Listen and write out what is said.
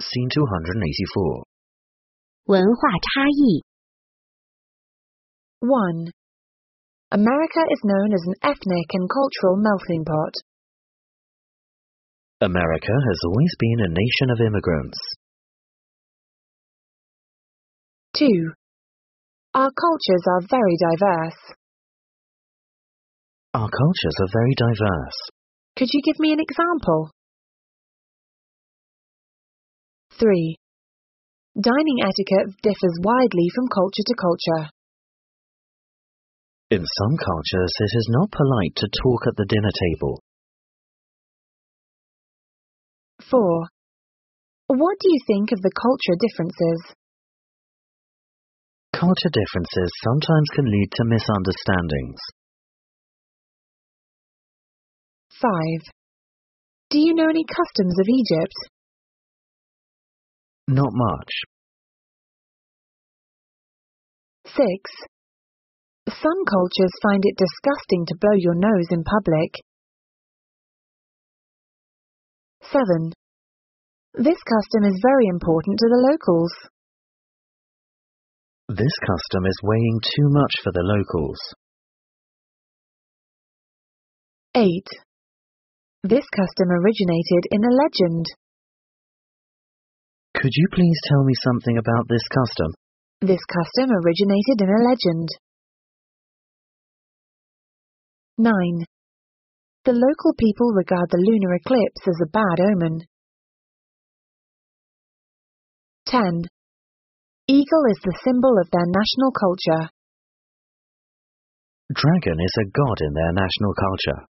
scene 284. 文化差异。 1. America is known as an ethnic and cultural melting pot. America has always been a nation of immigrants. 2. Our cultures are very diverse. Our cultures are very diverse. Could you give me an example? 3. Dining etiquette differs widely from culture to culture. In some cultures, it is not polite to talk at the dinner table. 4. What do you think of the culture differences? Culture differences sometimes can lead to misunderstandings. 5. Do you know any customs of Egypt? Not much. 6. Some cultures find it disgusting to blow your nose in public. 7. This custom is very important to the locals. This custom is weighing too much for the locals. 8. This custom originated in a legend. Could you please tell me something about this custom? This custom originated in a legend. 9. The local people regard the lunar eclipse as a bad omen. 10. Eagle is the symbol of their national culture. Dragon is a god in their national culture.